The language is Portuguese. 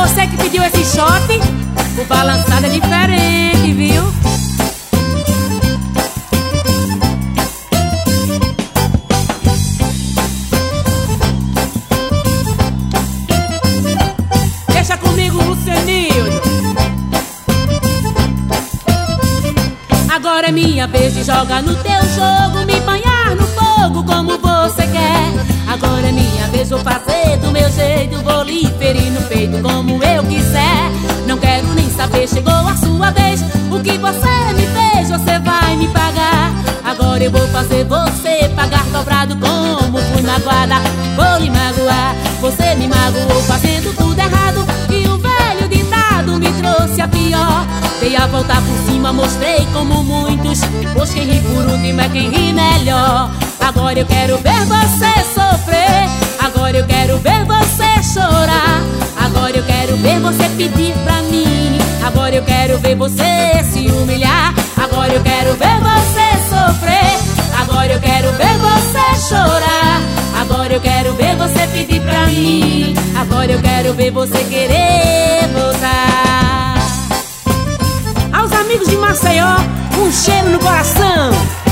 você que pediu esse shot, o balançado é diferente, viu? Deixa comigo, Lucianildo. Agora é minha vez de jogar no teu jogo, me banhar no fogo como você quer. Agora é minha vez, vou fazer do meu jeito, vou lhe ferir no peito como eu quiser. Não quero nem saber, chegou a sua vez. O que você me fez, você vai me pagar. Agora eu vou fazer você pagar dobrado como fui magoada. Vou lhe magoar, você me magoou fazendo tudo errado. E o velho ditado me trouxe a pior. Dei a volta por cima, mostrei como muitos, pois quem ri por último é quem ri melhor. Agora eu quero ver você sofrer, agora eu quero ver você chorar. Agora eu quero ver você pedir pra mim, agora eu quero ver você se humilhar. Agora eu quero ver você sofrer, agora eu quero ver você chorar. Agora eu quero ver você pedir pra mim, agora eu quero ver você querer voltar. Aos amigos de Maceió, um cheiro no coração.